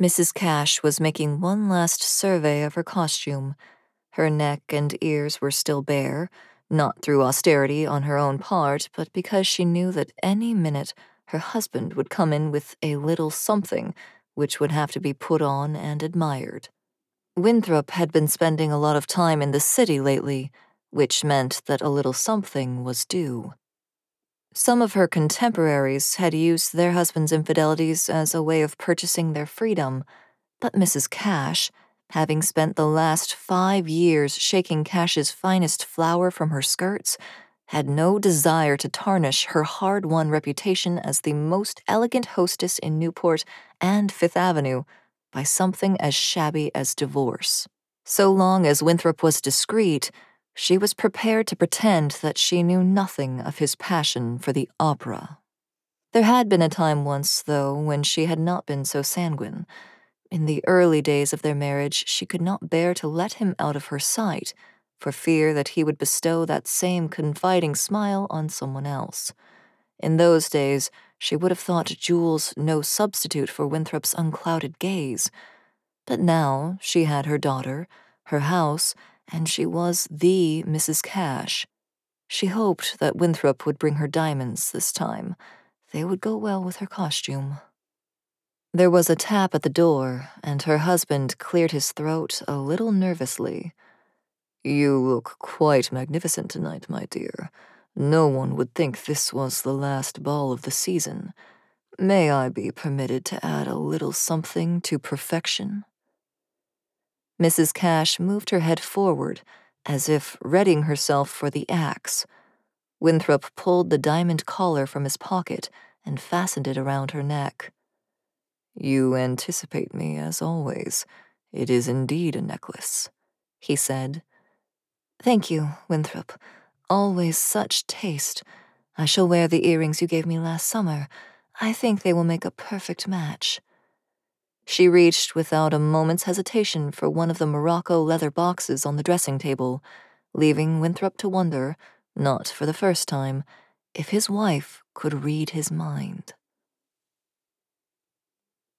Mrs. Cash was making one last survey of her costume. Her neck and ears were still bare, not through austerity on her own part, but because she knew that any minute her husband would come in with a little something which would have to be put on and admired. Winthrop had been spending a lot of time in the city lately, which meant that a little something was due. Some of her contemporaries had used their husbands' infidelities as a way of purchasing their freedom, but Mrs. Cash, having spent the last 5 years shaking Cash's finest flour from her skirts, had no desire to tarnish her hard-won reputation as the most elegant hostess in Newport and Fifth Avenue by something as shabby as divorce. So long as Winthrop was discreet, she was prepared to pretend that she knew nothing of his passion for the opera. There had been a time once, though, when she had not been so sanguine. In the early days of their marriage, she could not bear to let him out of her sight, for fear that he would bestow that same confiding smile on someone else. In those days, she would have thought Jules no substitute for Winthrop's unclouded gaze. But now she had her daughter, her house, and she was the Mrs. Cash. She hoped that Winthrop would bring her diamonds this time. They would go well with her costume. There was a tap at the door, and her husband cleared his throat a little nervously. "You look quite magnificent tonight, my dear. No one would think this was the last ball of the season. May I be permitted to add a little something to perfection?" Mrs. Cash moved her head forward, as if readying herself for the axe. Winthrop pulled the diamond collar from his pocket and fastened it around her neck. "You anticipate me, as always. It is indeed a necklace," he said. "Thank you, Winthrop. Always such taste. I shall wear the earrings you gave me last summer. I think they will make a perfect match." She reached without a moment's hesitation for one of the Morocco leather boxes on the dressing table, leaving Winthrop to wonder, not for the first time, if his wife could read his mind.